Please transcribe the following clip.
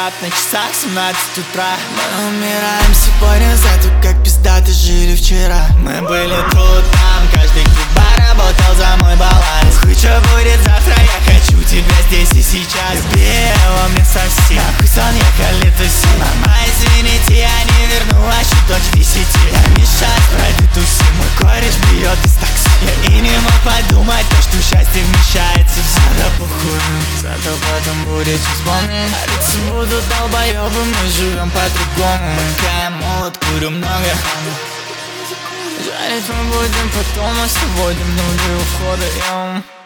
закат, на часах 17 утра. Мы умираем сегодня за то, как пиздато жили вчера. Мы были тут, там, каждый клуба работал за мой баланс. Хуй, что будет завтра, я хочу тебя здесь и сейчас. Белого мне совсем, нахуй сон, я калитусим. Мама, извините, я не верну вашу дочь 10. Я мешать, пройду туси, мой кореш бьет из такси. Я и не мог подумать, то, что счастье вмещается в себя. Похуй, зато потом будет исполнен. А лица будут долбоёбы, мы живем по-другому. Пока я молод, курю много. Жарить мы будем потом, а сегодня в нули ухода.